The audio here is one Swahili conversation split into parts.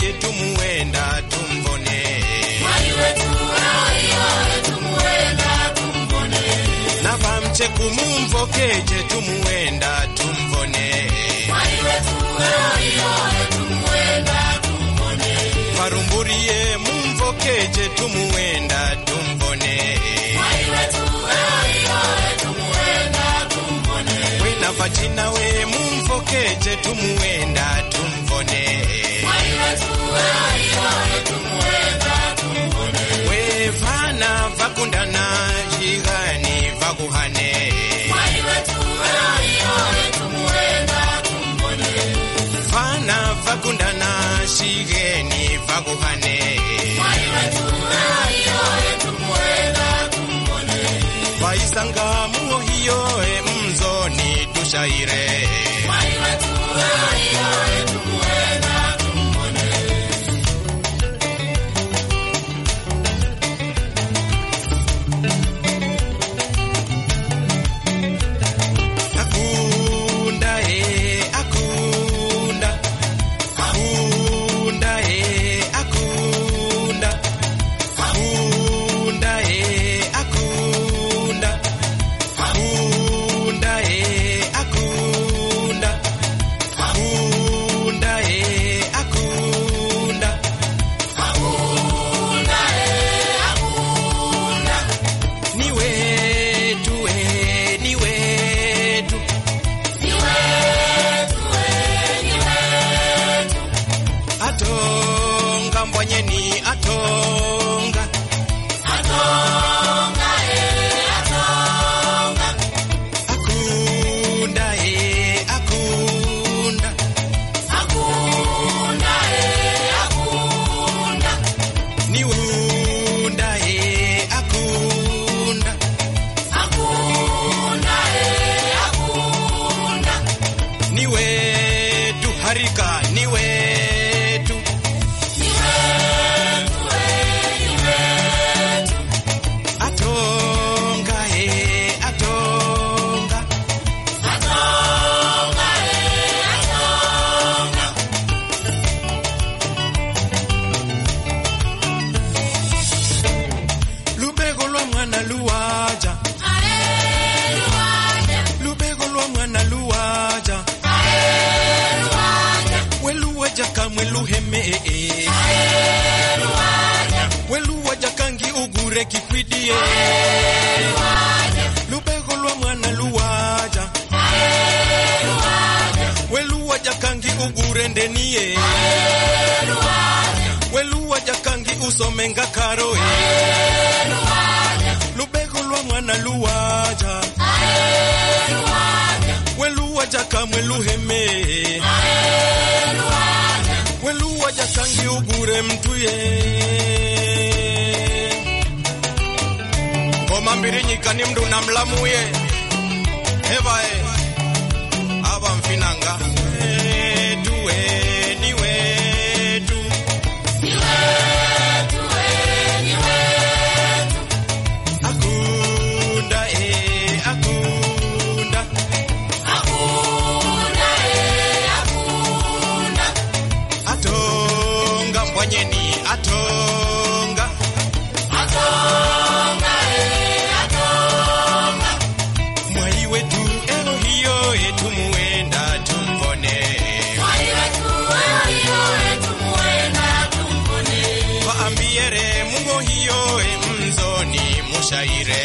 mumvokeje tumuenda tumvone. Mwai wetu tumuenda tumvone. Navamcheku mumvokeje tumuenda tumvone. Mwai wetu tumuenda tumvone. Varumburie mumvokeje tumuenda tumvone. Mwai wetu tumuenda tumvone. Wena vachina we mumvokeje tumuenda tumvone. Mwai wetu tumuenda tumvone. We vana vakundana jigani vakuhane. Mwai wetu tumuenda tumvone. Vana vakundana jigani vakuhane. Mwai wetu tumuenda tumvone. Vaisanga muhiyo mzoni tushaire. Mwai wetu tumuenda tumvone. Akunda akunda. Akunda akunda. Akunda akunda. Akunda akunda. Akunda akunda. Ni wetu ni wetu. Atonga mbonyeni atonga. Atonga Akunda akunda. akunda akunda. Ni unda akunda. Akunda akunda. Ni wetu harika ni wetu. Atonga atonga. Lubego lwa mwana luwaja. Lubego lwa mwana luwaja. Weluwaja kamwe luheme. Weluwaja kangi ugure kikwidie. Lubego lwa mwana luwaja. Weluwaja kangi ugure ndeniye. Weluwaja kangi usomenga karoe. Lubego lwa mwana luwaja. Weluwaja kamwe luheme. Weluwaja kangi ugure mtuye. Ngoma mbiri nyikani mdu na mlamuye. Evae aba mfinanga. Wetu ni wetu. Akunda akunda. Atonga mbonyeni atonga. Mwai wetu hiyo tumuenda tumvone. Waambiere mungo hiyo mzoni mushaire.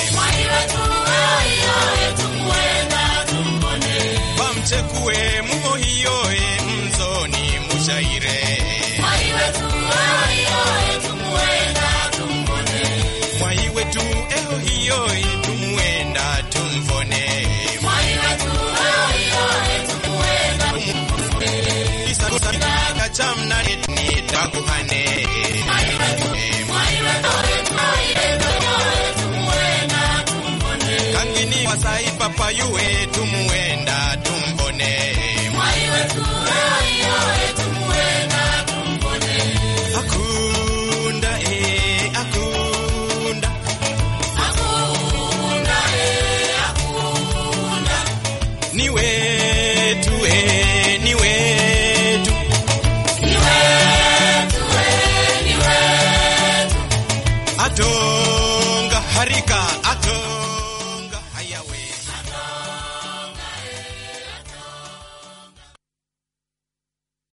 Wamchekue mungo hiyo mzoni mushaire. Mwai wetu hiyo tumuenda tumvone. Chamna nitakuhane. Kangini wasai papa yuwe tumuenda tumvone. Akunda akunda. Ni wetu ni wetu. Afrika ato